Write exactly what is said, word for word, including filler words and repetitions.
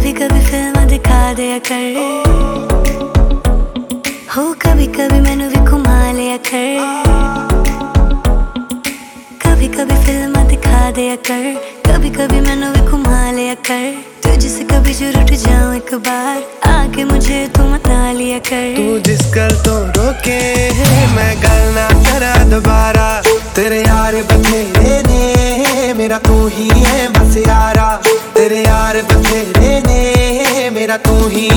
कभी कभी फिल्म दिखा दिया कर, हो कभी कभी मैनू भी घुमा लिया कर। कभी कभी फिल्म दिखा दिया कर, कभी कभी मैनू भी घुमा लिया कर। तुझसे कभी जरूर उठ जाऊं एक बार, आके मुझे तू मना लिया कर। तू जिस गल तो रोके मैं गल ना करा दोबारा। तेरे यार बथेरे ने मेरा तू ही है बस यारा। तेरे यार बथेरे ने मेरा तू ही